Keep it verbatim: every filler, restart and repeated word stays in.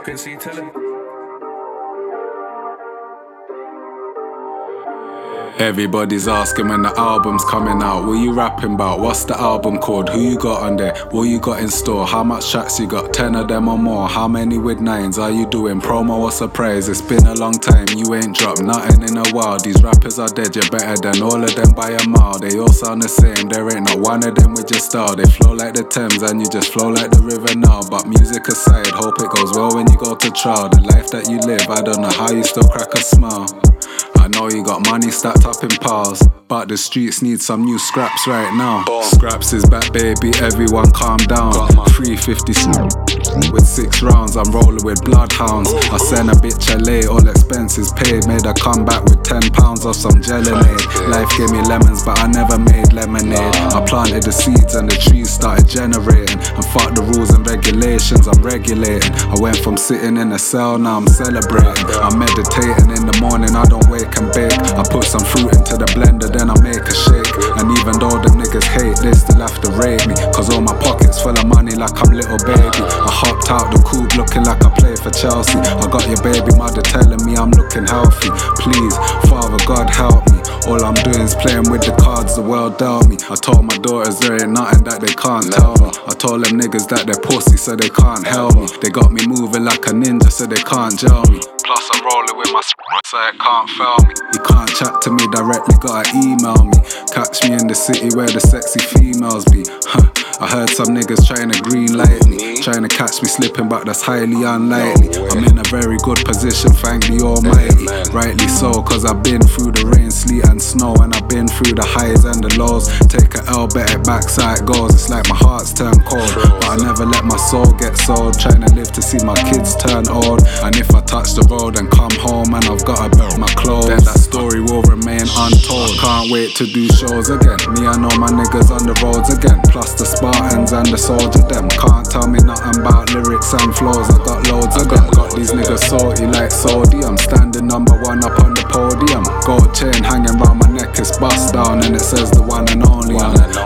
Can see telling. Everybody's asking when the album's coming out. What you rapping about? What's the album called? Who you got on there? What you got in store? How much tracks you got? Ten of them or more? How many with nines are you doing? Promo or surprise? It's been a long time, you ain't dropped nothing in a while. These rappers are dead, you're better than all of them by a mile. They all sound the same, there ain't not one of them with your style. They flow like the Thames and you just flow like the river now. But music aside, hope it goes well when you go to trial. The life that you live, I don't know how you still crack a smile. I know you got money stacked up in piles, but the streets need some new scraps right now. Boom. Scraps is back, baby, everyone calm down. three fifty with six rounds, I'm rolling with bloodhounds. I sent a bitch L A, all expenses paid. Made a comeback with ten pounds of some gelinade. Life gave me lemons, but I never made lemonade. I planted the seeds and the trees started generating. And fuck the rules and regulations, I'm regulating. I went from sitting in a cell, now I'm celebrating. I'm meditating in the morning, I don't wake and bake. I put some fruit into the blender, then I make a shake. And even though the niggas hate, they still have to rate me. Cause all my pockets full of money like I'm little baby. I hopped out the coupe looking like I play for Chelsea. I got your baby mother telling me I'm looking healthy. Please, Father God help me. All I'm doing is playing with the cards the world dealt me. I told my daughters there ain't nothing that they can't tell me. I told them niggas that they're pussy so they can't help me. They got me moving like a ninja so they can't gel me. Plus I'm rolling with my so it can't fail me. You can't chat to me directly, gotta email me. Catch me in the city where the sexy females be. Huh. I heard some niggas trying to green light me, trying to catch me slipping, but that's highly unlikely. I'm in a very good position, thank the Almighty. Rightly so, cause I've been through the rain, sleet and snow, and I've been through the highs and the lows. Take a L, bet it back so it goes. It's like my heart's turned cold, but I never let my soul get sold. Trying to live to see my kids turn old. And if I touch the road and come home and I've gotta build my clothes, then that story will remain untold. Can't wait to do shows again. Me, I know my niggas on the roads again. Plus the Spartans and the soldier them. Can't tell me nothing about lyrics and flows. I got loads of them. Got these niggas salty like sodium. Standing number one up on the podium. Gold chain hanging round my neck, it's bust down and it says the one and only.